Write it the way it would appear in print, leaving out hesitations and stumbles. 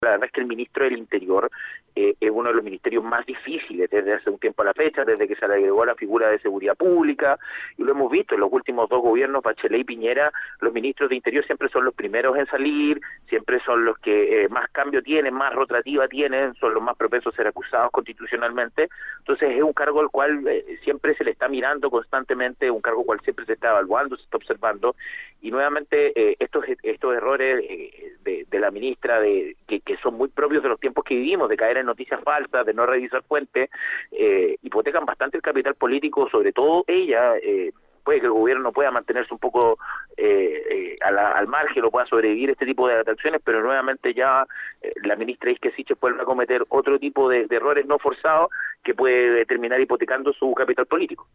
La verdad es que el ministro del Interior es uno de los ministerios más difíciles desde hace un tiempo a la fecha, desde que se le agregó la figura de seguridad pública, y lo hemos visto en los últimos dos gobiernos, Bachelet y Piñera. Los ministros de Interior siempre son los primeros en salir, siempre son los que más cambio tienen, más rotativa tienen, son los más propensos a ser acusados constitucionalmente. Entonces es un cargo al cual siempre se le está mirando constantemente, un cargo al cual siempre se está evaluando, se está observando, y nuevamente estos errores de la ministra que son muy propios de los tiempos que vivimos, de caer en noticias falsas, de no revisar fuentes, hipotecan bastante el capital político, sobre todo ella. Puede que el gobierno pueda mantenerse un poco al margen o pueda sobrevivir este tipo de atracciones, pero nuevamente ya la ministra Isquia Siches vuelve a cometer otro tipo de errores no forzados que puede terminar hipotecando su capital político.